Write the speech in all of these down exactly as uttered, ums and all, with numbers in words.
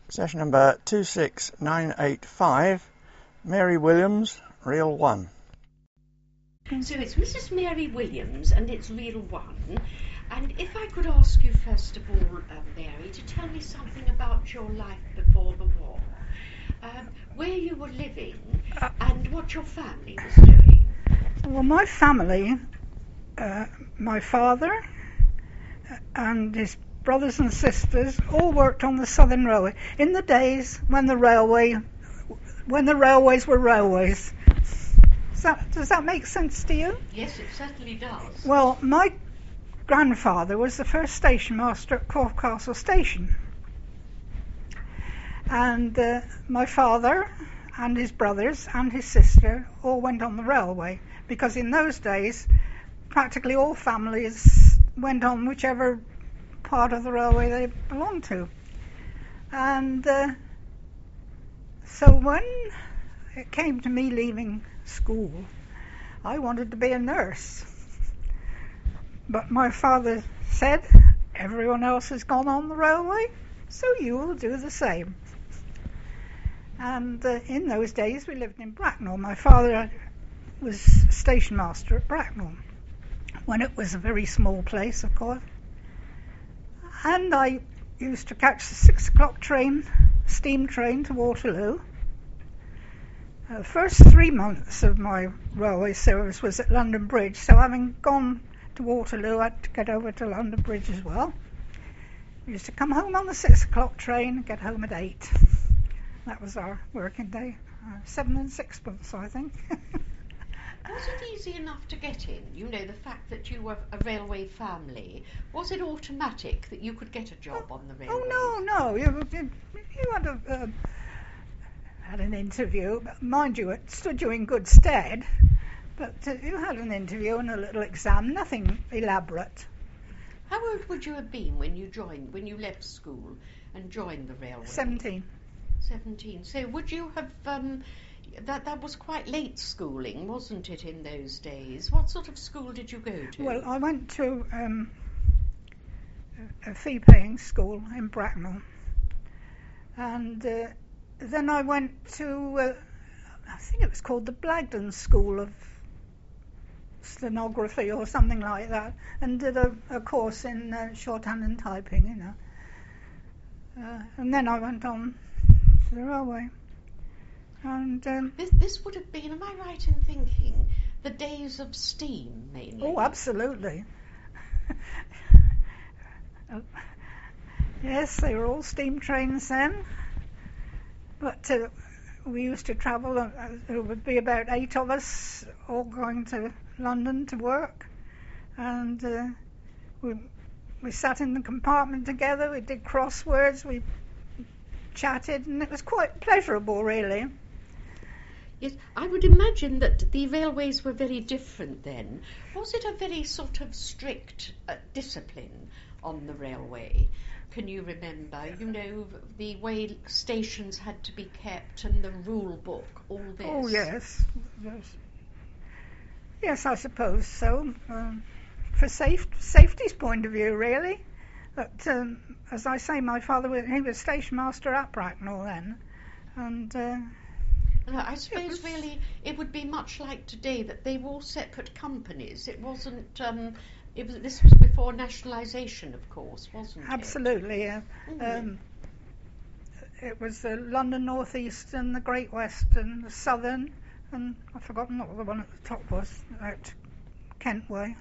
Session number two six nine eight five, Mary Williams, Reel one. So it's Missus Mary Williams and it's Reel one. And if I could ask you first of all, uh, Mary, to tell me something about your life before the war, um, where you were living uh, and what your family was doing. Well, my family, uh, my father and his brothers and sisters all worked on the Southern Railway in the days when the railway, when the railways were railways. Does that, does that make sense to you? Yes, it certainly does. Well, my grandfather was the first station master at Corfe Castle Station, and uh, my father and his brothers and his sister all went on the railway, because in those days practically all families went on whichever part of the railway they belonged to. And uh, so when it came to me leaving school, I wanted to be a nurse. But my father said, everyone else has gone on the railway, so you will do the same. And uh, in those days we lived in Bracknell. My father was station master at Bracknell, when it was a very small place, of course. And I used to catch the six o'clock train, steam train to Waterloo. The uh, first three months of my railway service was at London Bridge, so having gone to Waterloo, I had to get over to London Bridge as well. We used to come home on the six o'clock train and get home at eight. That was our working day. Uh, seven and sixpence, I think. Was it easy enough to get in? You know, the fact that you were a railway family, was it automatic that you could get a job oh, on the railway? Oh, no, no. You, you, you had, a, uh, had an interview. Mind you, it stood you in good stead. But uh, you had an interview and a little exam, nothing elaborate. How old would you have been when you joined, when you left school and joined the railway? Seventeen. Seventeen. So would you have... Um, That that was quite late schooling, wasn't it, in those days? What sort of school did you go to? Well, I went to um, a fee-paying school in Bracknell, and uh, then I went to, uh, I think it was called the Blagden School of Stenography or something like that, and did a, a course in uh, shorthand and typing, you know. Uh, and then I went on to the railway. And um, this, this would have been, am I right in thinking, the days of steam mainly? Oh, absolutely. Yes, they were all steam trains then. But uh, we used to travel, uh, there would be about eight of us all going to London to work. And uh, we, we sat in the compartment together, we did crosswords, we chatted, and it was quite pleasurable, really. Yes, I would imagine that the railways were very different then. Was it a very sort of strict uh, discipline on the railway? Can you remember? You know, the way stations had to be kept and the rule book, all this. Oh, yes. Yes, yes I suppose so. Um, for safe, safety's point of view, really. But um, as I say, my father was, he was station master at Bracknell then. And... Uh, I suppose really it would be much like today that they were all separate companies. It wasn't. Um, it was. This was before nationalisation, of course, wasn't it? Absolutely. Yeah. Mm-hmm. Um, it was the London North East and the Great West and the Southern, and I've forgotten what the one at the top was, at Kent Way.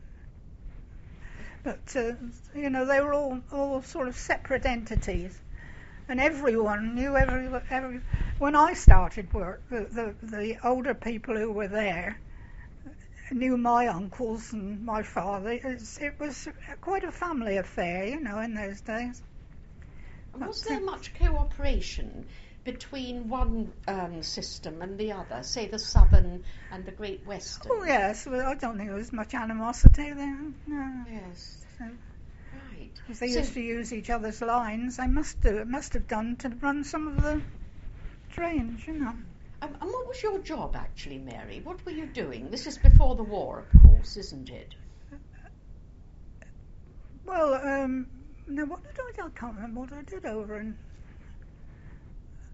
But uh, you know, they were all all sort of separate entities. And everyone knew every, every... When I started work, the, the, the older people who were there knew my uncles and my father. It was, it was quite a family affair, you know, in those days. Was there much cooperation between one um, system and the other, say the Southern and the Great Western? Oh, yes. Well, I don't think there was much animosity there. No. Yes. So, right. Because they so used to use each other's lines. They must do. It must have done to run some of the trains, you know. Um, and what was your job, actually, Mary? What were you doing? This is before the war, of course, isn't it? Well, um, no, what did I do? I can't remember what I did over in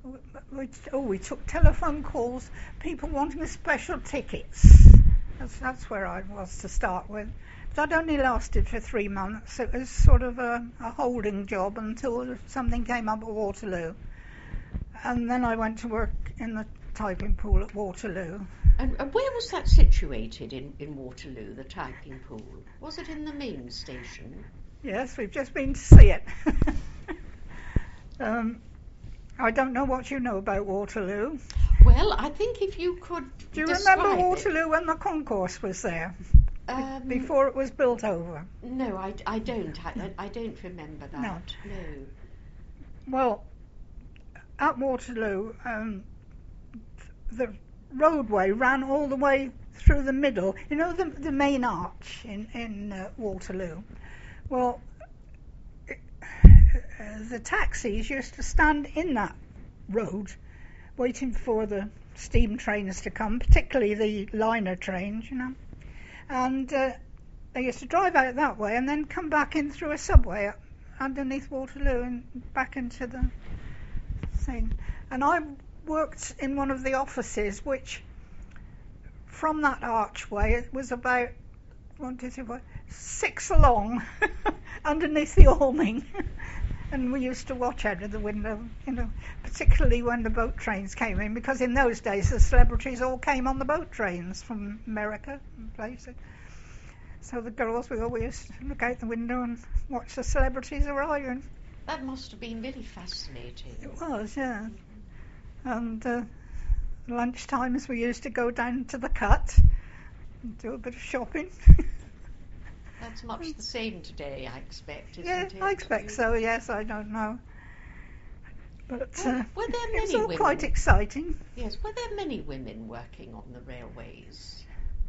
we, oh, we took telephone calls, people wanting special tickets. That's, that's where I was to start with. That only lasted for three months. It was sort of a, a holding job until something came up at Waterloo. And then I went to work in the typing pool at Waterloo. And, and where was that situated in, in Waterloo, the typing pool? Was it in the main station? Yes, we've just been to see it. um, I don't know what you know about Waterloo. Well, I think if you could Do you describe remember it. Waterloo when the concourse was there? Um, Before it was built over? No, I, I don't. I, I don't remember that. No. No. Well, at Waterloo, um, the roadway ran all the way through the middle. You know the the main arch in in uh, Waterloo. Well, it, uh, the taxis used to stand in that road, waiting for the steam trains to come, particularly the liner trains, you know. And uh, they used to drive out that way and then come back in through a subway underneath Waterloo and back into the thing. And I worked in one of the offices which, from that archway, it was about one, two, three, four, six along underneath the awning. And we used to watch out of the window, you know, particularly when the boat trains came in, because in those days the celebrities all came on the boat trains from America and places. So the girls, we always look out the window and watch the celebrities arriving. That must have been really fascinating. It was, yeah. And uh, lunch times we used to go down to the Cut and do a bit of shopping. That's much the same today, I expect, isn't Yeah, it? I expect so, yes, I don't know. But Well, uh, were there it was many all women? quite exciting. Yes, were there many women working on the railways?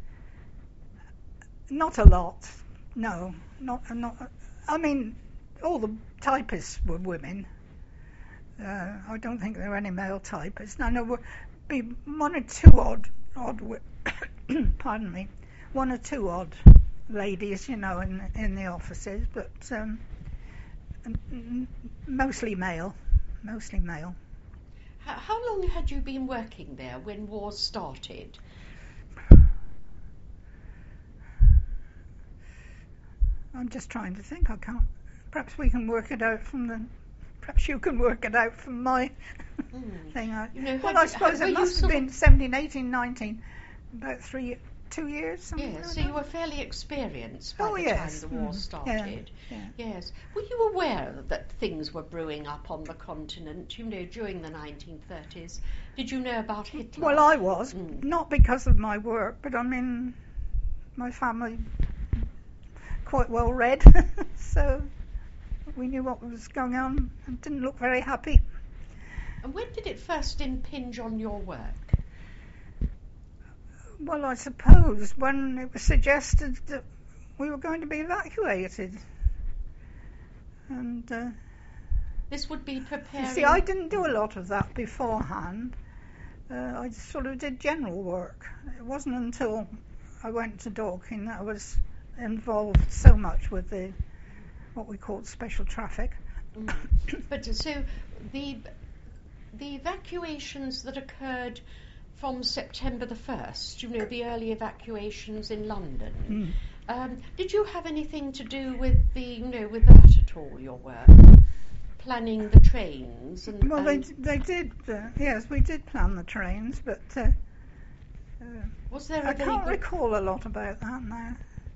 Not a lot, no. Not, not. I mean, all the typists were women. Uh, I don't think there were any male typists. No, there were be one or two odd, odd, wi- pardon me, one or two odd ladies, you know, in in the offices, but um, n- n- mostly male, mostly male. How, how long had you been working there when war started? I'm just trying to think. I can't. Perhaps we can work it out from the. Perhaps you can work it out from my Mm. thing. I, You know, well, had I you- suppose had- were it you must have sort been of- seventeen, eighteen, nineteen, about three, two years. Something Yes, like so that. you were fairly experienced by Oh, the yes. time the war Mm, started. yeah, Yes. Were you aware that things were brewing up on the continent, you know, during the nineteen thirties? Did you know about Hitler? Well, I was, Mm. not because of my work, but I mean, my family quite well read, so we knew what was going on and didn't look very happy. And when did it first impinge on your work? Well, I suppose when it was suggested that we were going to be evacuated. And, uh, This would be you preparing... see, I didn't do a lot of that beforehand. Uh, I sort of did general work. It wasn't until I went to Dorking that I was involved so much with the what we called special traffic. Mm. But so the the evacuations that occurred from September the first, you know, the early evacuations in London, Mm. um, did you have anything to do with the, you know, with that at all, your work? Planning the trains? And, Well, they and they did, uh, yes, we did plan the trains, but uh, uh, was there I a very can't good, recall a lot about that now.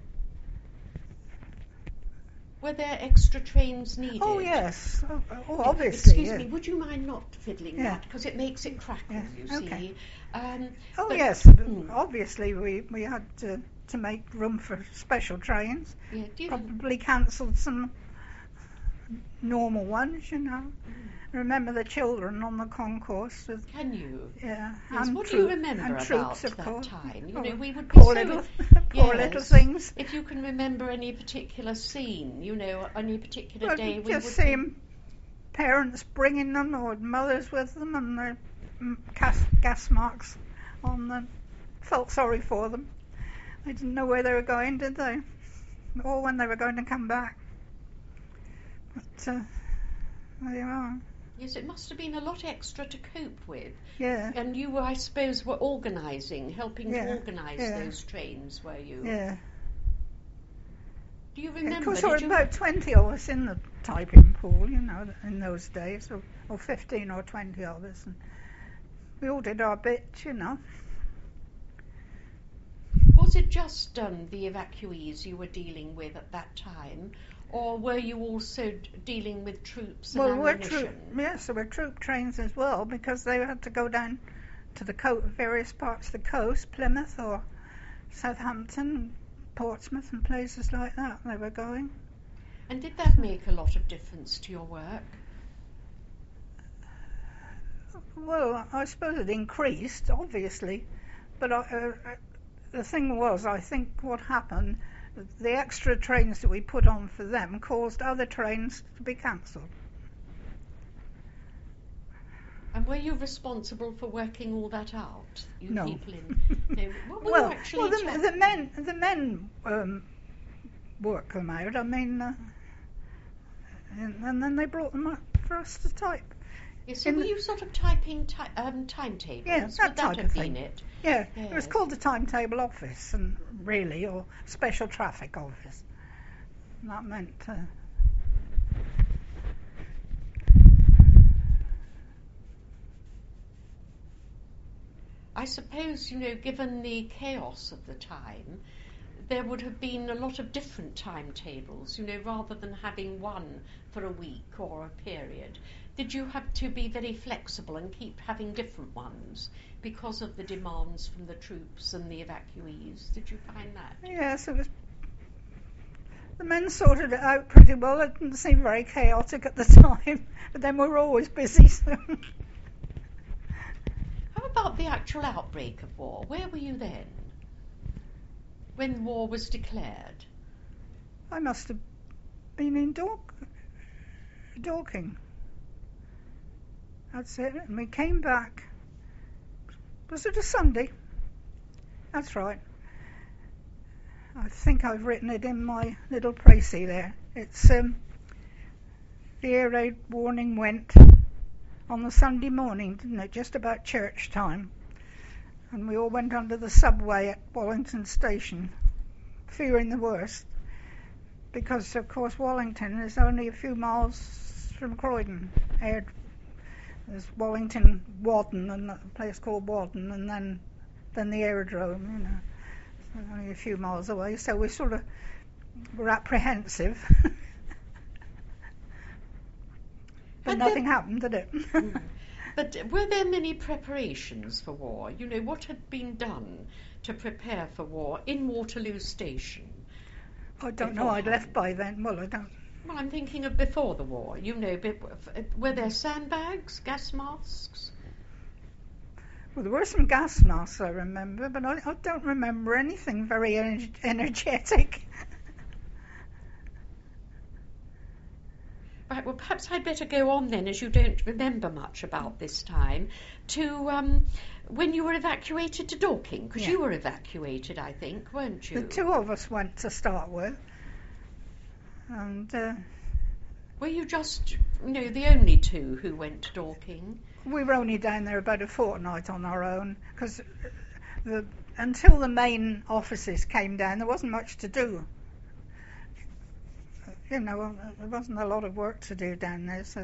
were there extra trains needed? Oh, yes, oh, oh, Ex- obviously. Excuse yeah. me, would you mind not fiddling Yeah. that? Because it makes it crackle, Yeah, you okay. see. Um, Oh, but- yes, Mm. obviously we, we had to, to make room for special trains. Yeah, do you, Probably cancelled some normal ones, you know. Remember the children on the concourse with, can you? yeah, Yes, and what do you troop- remember and about troops, of that course. time? You Oh, know, we would be poor so... little, poor little Yes. things. If you can remember any particular scene, you know, any particular Well, day, we just would seeing parents bringing them or mothers with them and their mm, gas, gas marks on them. Felt sorry for them. They didn't know where they were going, did they? Or when they were going to come back. But uh, there you are. Yes, it must have been a lot extra to cope with. Yeah. And you, were, I suppose, were organising, helping Yeah, to organise yeah. those trains, were you? Yeah. Do you Of remember? course, there were Did you... about twenty of us in the typing pool, you know, in those days, or, or fifteen or twenty of us. And we all did our bit, you know. Was it just um, the evacuees you were dealing with at that time, or were you also d- dealing with troops and Well, we're ammunition? troop, yes, there were troop trains as well, because they had to go down to the co- various parts of the coast, Plymouth or Southampton, Portsmouth and places like that they were going. And did that make a lot of difference to your work? Well, I suppose it increased, obviously, but I, uh, the thing was, I think what happened, the extra trains that we put on for them caused other trains to be cancelled. And were you responsible for working all that out? You No. people in. No, what were well, you actually well, the, cha- the men, the men um, worked them out. I mean, uh, and, and then they brought them up for us to type. Yes, so in were the- you sort of typing ti- um, timetables? Yeah, Would that that type have of been thing. it? Yeah, it was Yes. called the timetable office, and really, or special traffic office. And that meant. Uh, I suppose, you know, given the chaos of the time, there would have been a lot of different timetables, you know, rather than having one for a week or a period. Did you have to be very flexible and keep having different ones because of the demands from the troops and the evacuees? Did you find that? Yes, it was. The men sorted it out pretty well. It didn't seem very chaotic at the time, but then we were always busy. So. How about the actual outbreak of war? Where were you then? When war was declared? I must have been in Dork, Dorking. That's it. And we came back. Was it a Sunday? That's right. I think I've written it in my little précis there. It's um, the air raid warning went on the Sunday morning, didn't it? Just about church time. And we all went under the subway at Wallington Station, fearing the worst, because of course Wallington is only a few miles from Croydon. Air, there's Wallington, Wadden, and a place called Wadden, and then then the aerodrome, you know. Only a few miles away, so we sort of were apprehensive. But Had nothing there- happened, did it? Mm. But were there many preparations for war? You know, what had been done to prepare for war in Waterloo Station? I don't know, I'd left by then. Well, I don't. Well, I'm thinking of before the war. You know, be- were there sandbags, gas masks? Well, there were some gas masks, I remember, but I, I don't remember anything very ener- energetic. Right, well, perhaps I'd better go on then, as you don't remember much about this time, to um, when you were evacuated to Dorking, because Yeah. you were evacuated, I think, weren't you? The two of us went to start with, and uh, Were you just, you know, the only two who went to Dorking? we were only down there about a fortnight on our own, because the, until the main offices came down, there wasn't much to do. You know, there wasn't a lot of work to do down there, so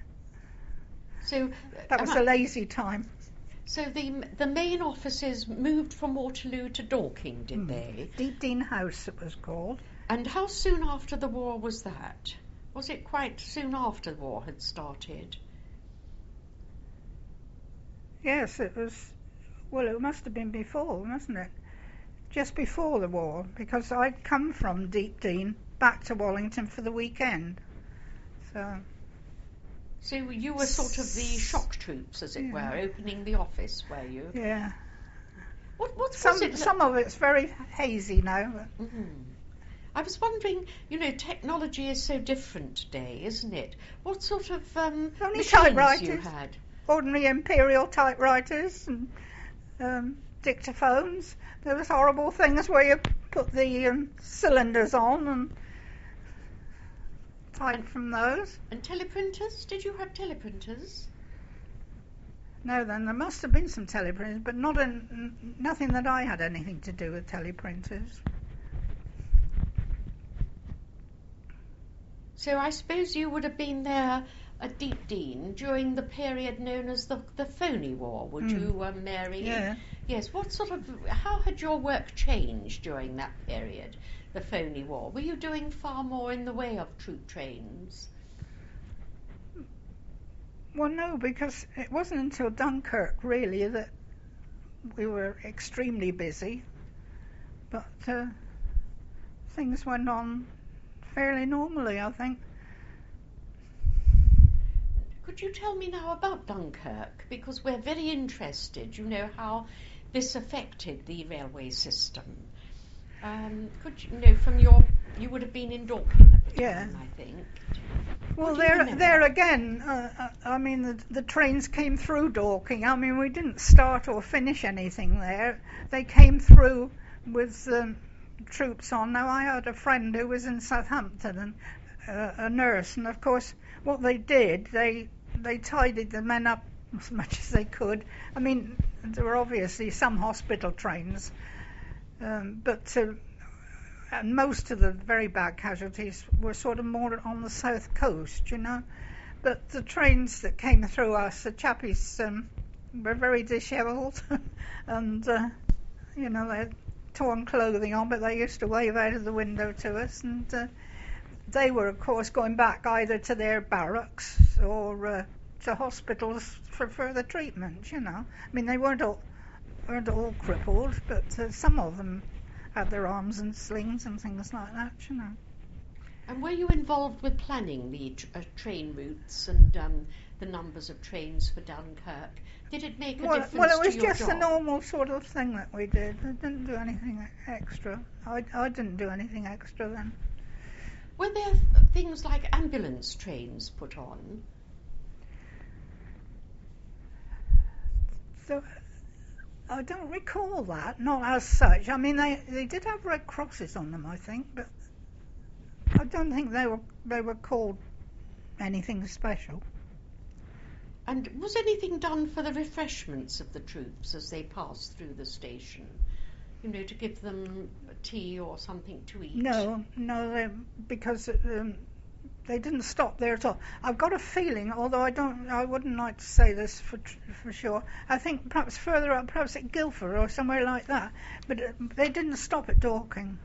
So that am was I- a lazy time. So the the main offices moved from Waterloo to Dorking, did Mm. they? Deepdene House, it was called. And how soon after the war was that? Was it quite soon after the war had started? Yes, it was. Well, it must have been before, mustn't it? Just before the war, because I'd come from Deepdene back to Wallington for the weekend. So, So you were sort of the shock troops, as it Yeah. were, opening the office, were you? yeah. What, what was Some it? some of it's very hazy now. But Mhm. I was wondering, you know, technology is so different today, isn't it? What sort of um, Only machines you typewriters. had? ordinary imperial typewriters and um, dictaphones. There was horrible things where you put the um, cylinders on and type And- from those. And teleprinters? Did you have teleprinters? No, then there must have been some teleprinters, but not in, n- nothing that I had anything to do with teleprinters. So I suppose you would have been there at Deepdene during the period known as the the Phoney War, would Mm. you, um, Mary? Yeah. Yes. What sort of? How had your work changed during that period, the Phoney War? Were you doing far more in the way of troop trains? Well, no, because it wasn't until Dunkirk, really, that we were extremely busy. But uh, things went on fairly normally, I think. Could you tell me now about Dunkirk? Because we're very interested, you know, how this affected the railway system. Um, could you, you know, from your, you would have been in Dorking at the Yeah. time, I think. Well, What do you there, remember? there again, uh, uh, I mean, the, the trains came through Dorking. I mean, we didn't start or finish anything there. They came through with um, troops on. Now, I had a friend who was in Southampton, and uh, a nurse, and of course, what they did, they they tidied the men up as much as they could. I mean, there were obviously some hospital trains, um, but uh, and most of the very bad casualties were sort of more on the south coast, you know. But the trains that came through us, the chappies um, were very dishevelled, and uh, you know, they had torn clothing on, but they used to wave out of the window to us, and uh, they were, of course, going back either to their barracks or uh, to hospitals for further treatment, you know. I mean, they weren't all weren't all crippled, but uh, some of them had their arms in slings and things like that, you know. And were you involved with planning the tr- uh, train routes and um, the numbers of trains for Dunkirk? Did it make a Well, difference well, it was to your just job? the normal sort of thing that we did. I didn't do anything extra. I, I didn't do anything extra then. Were there th- things like ambulance trains put on? So I don't recall that, not as such. I mean, they they did have red crosses on them, I think, but I don't think they were they were called anything special. And was anything done for the refreshments of the troops as they passed through the station? You know, to give them tea or something to eat? No, no, they, because um, they didn't stop there at all. I've got a feeling, although I don't, I wouldn't like to say this for for sure. I think perhaps further up, perhaps at Guildford or somewhere like that. But uh, they didn't stop at Dorking.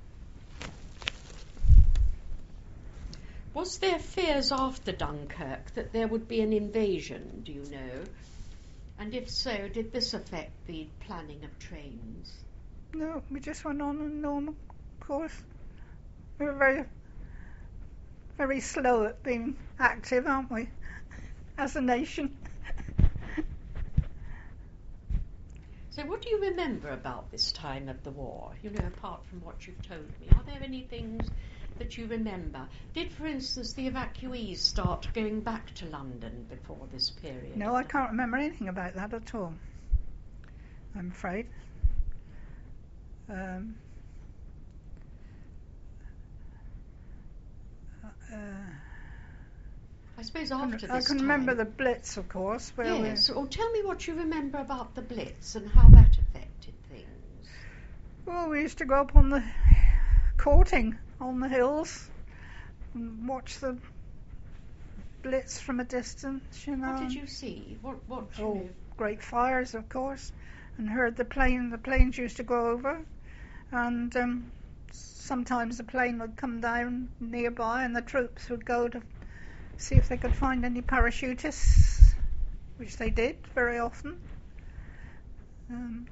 Was there fears after Dunkirk that there would be an invasion, do you know? And if so, did this affect the planning of trains? No, we just went on a normal course. We were very, very slow at being active, aren't we, as a nation? So what do you remember about this time of the war, you know, apart from what you've told me? Are there any things that you remember? Did, for instance, the evacuees start going back to London before this period? No, I can't remember anything about that at all, I'm afraid. Um, uh, I suppose I after can, this I can time... remember the Blitz, of course. Where Yes, we, or tell me what you remember about the Blitz and how that affected things. well, we used to go up on the courting on the hills and watch the Blitz from a distance, you know. What did you see? What, what, you Oh, know? great fires, of course, and heard the plane. The planes used to go over, and um, sometimes the plane would come down nearby, and the troops would go to see if they could find any parachutists, which they did very often. Um,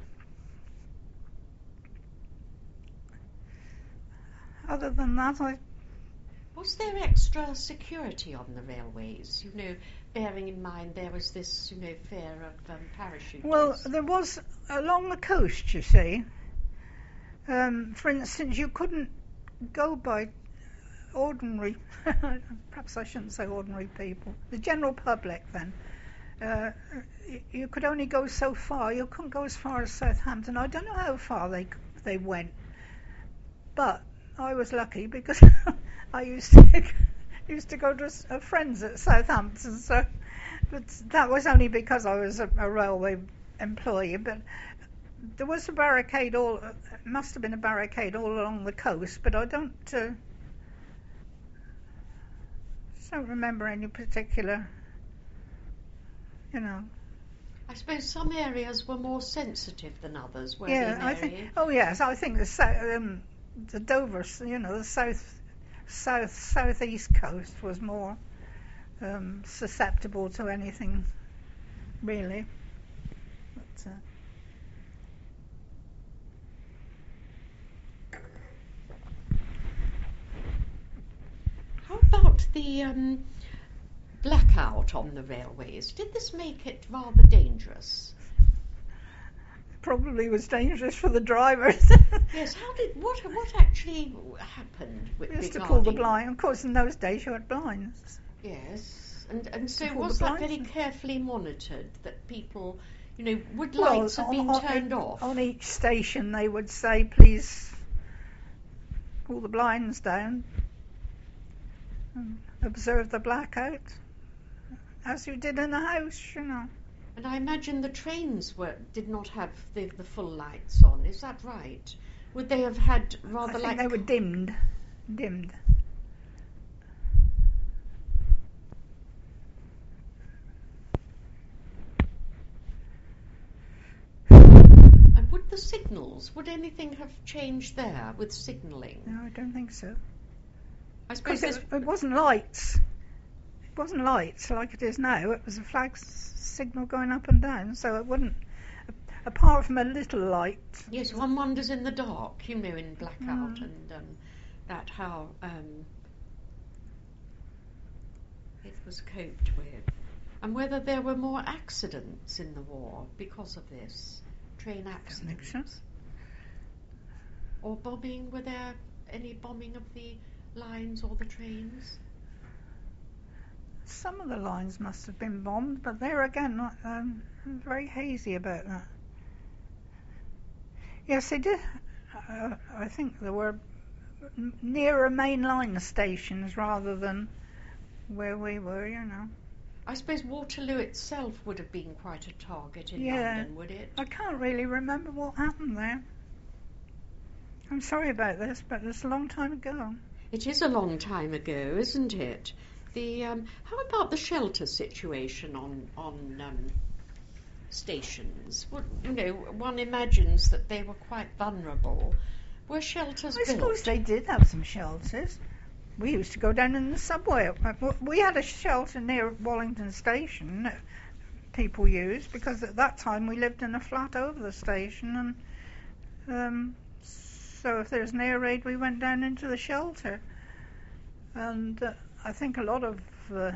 other than that, I Was there extra security on the railways? You know, bearing in mind there was this, you know, fear of um, parachutists. well, there was along the coast, you see. Um, for instance, you couldn't go by ordinary, perhaps I shouldn't say ordinary people, the general public then. Uh, you could only go so far. You couldn't go as far as Southampton. I don't know how far they they went, but I was lucky because I used to used to go to s- uh, friends at Southampton, so but that was only because I was a, a railway employee. But there was a barricade all, uh, must have been a barricade all along the coast, but I don't, uh, don't remember any particular, you know. I suppose some areas were more sensitive than others, were Yeah, they, I Mary? think. Oh yes, I think the sou- um, the Dover, you know, the south, south, southeast coast was more um, susceptible to anything, really. But, uh, How about the um, blackout on the railways? Did this make it rather dangerous? probably was dangerous for the drivers. Yes. How did what what actually happened with We used to regarding? pull the blind. Of course, in those days you had blinds. Yes, and and so pull the was that blinds very and- carefully monitored that people, you know, would Well, lights have on- been on- turned off? On each station, they would say, "Please pull the blinds down and observe the blackout," as you did in a house, you know. And I imagine the trains were did not have the, the full lights on. Is that right? Would they have had rather I think like they were dimmed, dimmed. And would the signals? Would anything have changed there with signalling? No, I don't think so. I suppose Because this, it, it wasn't lights. It wasn't lights like it is now. It was a flag s- signal going up and down, so it wouldn't. Apart from a little light. yes, one wonders in the dark, you know, in blackout Mm. and um, that how um, it was coped with, and whether there were more accidents in the war because of this, train accidents, so. or bombing. Were there any bombing of the lines or the trains? Some of the lines must have been bombed, but there again, not, um, I'm very hazy about that. Yes, they did. Uh, I think there were n- nearer mainline stations rather than where we were, you know. I suppose Waterloo itself would have been quite a target in Yeah. London, would it? I can't really remember what happened there. I'm sorry about this, but it's a long time ago. It is a long time ago, isn't it? The um, how about the shelter situation on on um, stations? Well, you know, one imagines that they were quite vulnerable. Were shelters I built? suppose they did have some shelters. We used to go down in the subway. We had a shelter near Wallington Station that people used because at that time we lived in a flat over the station, and um, so if there was an air raid, we went down into the shelter. And uh, I think a lot of uh,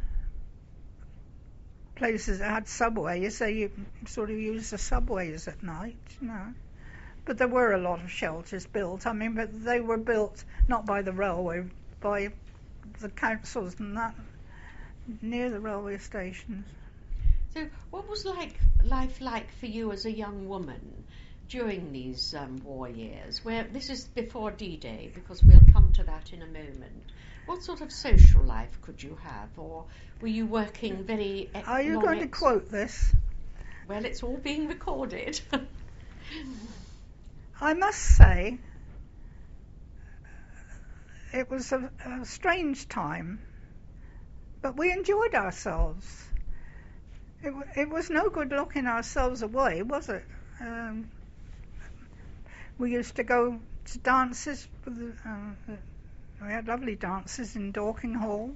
places that had subways, they sort of used the subways at night, you know. But there were a lot of shelters built. I mean, but they were built not by the railway, by the councils and that, near the railway stations. So, what was like life like for you as a young woman during these um, war years? Where this is before D-Day, because we'll come to that in a moment. What sort of social life could you have, or were you working very? Ex- Are you going to non-ex- quote this? Well, it's all being recorded. I must say, it was a, a strange time, but we enjoyed ourselves. It, w- it was no good locking ourselves away, was it? Um, we used to go to dances. With the, uh, we had lovely dances in Dorking halls,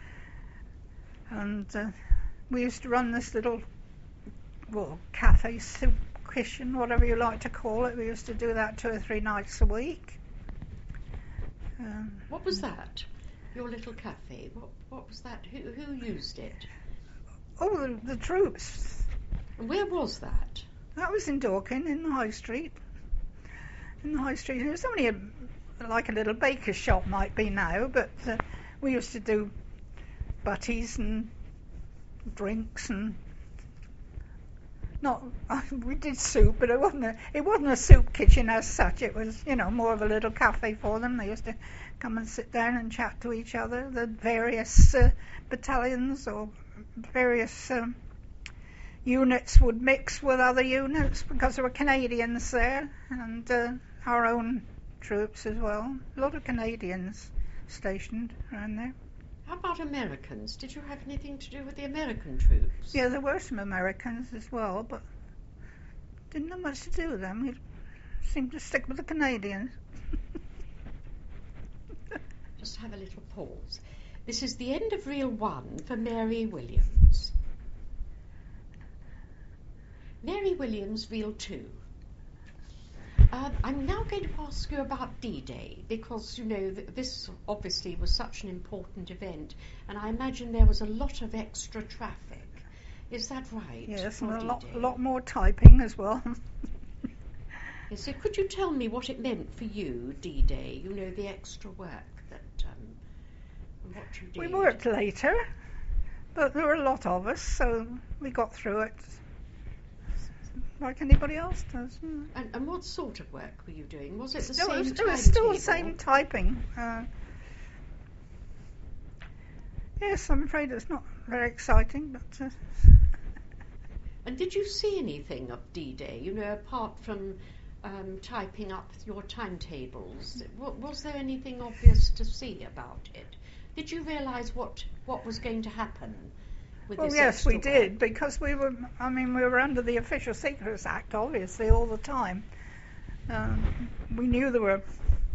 and uh, we used to run this little, well, cafe, soup kitchen, whatever you like to call it. We used to do that two or three nights a week. Um, What was that? Your little cafe. What what was that? Who who used it? oh, the, the troops. And where was that? That was in Dorking, in the High Street. In the High Street. It was only a, like a little baker's shop might be now, but uh, we used to do butties and drinks and not we did soup, but it wasn't a it wasn't a soup kitchen as such. It was, you know, more of a little cafe for them. They used to come and sit down and chat to each other, the various uh, battalions or various um, units would mix with other units because there were Canadians there, and uh, our own troops as well. A lot of Canadians stationed around there. How about Americans? Did you have anything to do with the American troops? Yeah, there were some Americans as well, but didn't have much to do with them. We seemed to stick with the Canadians. Just have a little pause. This is the end of reel one for Mary Williams. Mary Williams, reel two. Uh, I'm now going to ask you about D-Day because, you know, th- this obviously was such an important event, and I imagine there was a lot of extra traffic. Is that right? Yes, for and a lot, D-Day? a lot more typing as well. Yes, so could you tell me what it meant for you, D-Day? You know, the extra work that um, and what you did. We worked later, but there were a lot of us, so we got through it like anybody else does. Yeah. And, and what sort of work were you doing? Was it the Still, same it was still the timetable? same typing. Uh, yes, I'm afraid it's not very exciting, but. Uh, And did you see anything of D-Day, you know, apart from um, typing up your timetables? W- was there anything obvious to see about it? Did you realise what, what was going to happen with well, this yes, extra we did, work? because we were, I mean, we were under the Official Secrets Act, obviously, all the time. Um, we knew there were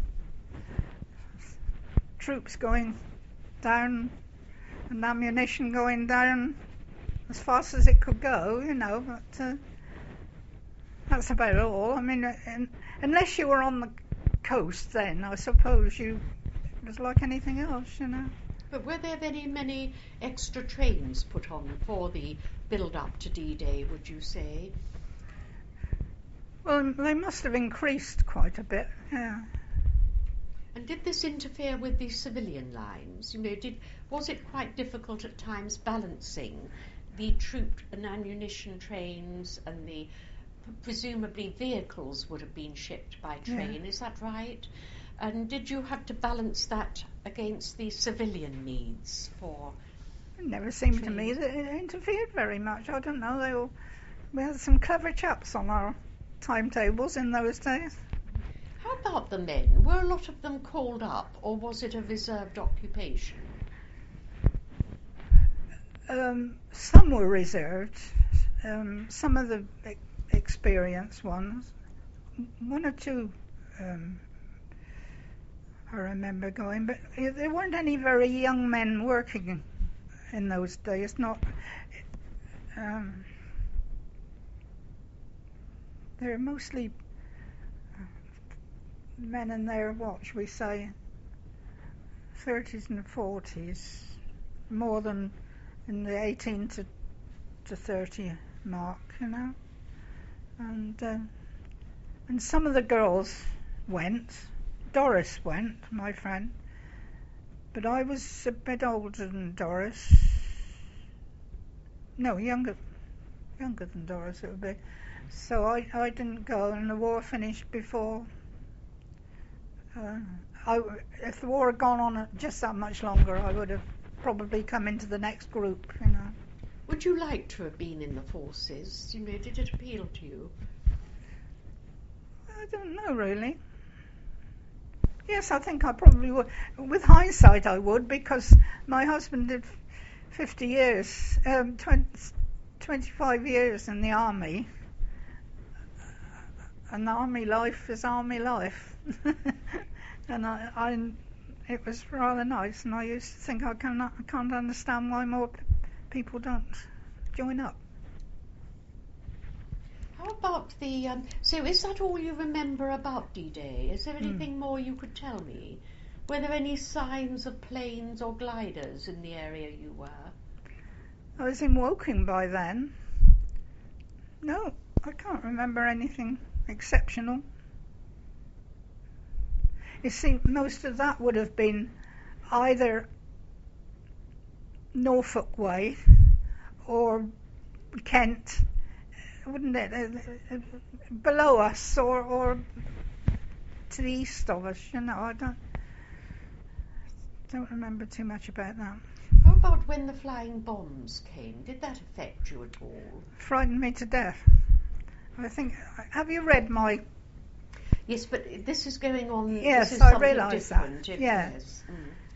troops going down and ammunition going down as fast as it could go, you know, but uh, that's about all. I mean, in, unless you were on the coast then, I suppose you, it was like anything else, you know. But were there very many extra trains put on for the build-up to D-Day, would you say? Well, they must have increased quite a bit, yeah. And did this interfere with the civilian lines? You know, did was it quite difficult at times balancing the troop and ammunition trains and the presumably vehicles would have been shipped by train? Yeah. Is that right? And did you have to balance that against the civilian needs for? It never seemed to trains? me that it interfered very much. I don't know. They all, we had some clever chaps on our timetables in those days. How about the men? Were a lot of them called up, or was it a reserved occupation? Um, some were reserved. Um, some of the e- experienced ones. One or two um, I remember going, but there weren't any very young men working in those days. Not. Um, they're mostly men in their, what should we say, thirties and forties, more than in the eighteen to to thirty mark, you know. And uh, and some of the girls went. Doris went, my friend, but I was a bit older than Doris. No, younger, younger than Doris it would be. So I, I didn't go, and the war finished before. Uh, I, if the war had gone on just that much longer, I would have probably come into the next group, you know. Would you like to have been in the forces? You know, did it appeal to you? I don't know, really. Yes, I think I probably would. With hindsight, I would, because my husband did fifty years, um, twenty, twenty-five years in the army. And army life is army life. And I, I, it was rather nice, and I used to think I cannot, I can't understand why more p- people don't join up. How about the, um, so is that all you remember about D-Day? Is there anything mm. more you could tell me? Were there any signs of planes or gliders in the area you were? I was in Woking by then. No, I can't remember anything exceptional. You see, most of that would have been either Norfolk way or Kent, wouldn't it? Uh, uh, below us or, or to the east of us, you know. I don't don't remember too much about that. How about when the flying bombs came? Did that affect you at all? Frightened me to death. I think. Have you read my? Yes, but this is going on. Yes, this is I something realise that. different. It- Yeah. Yes. Mm.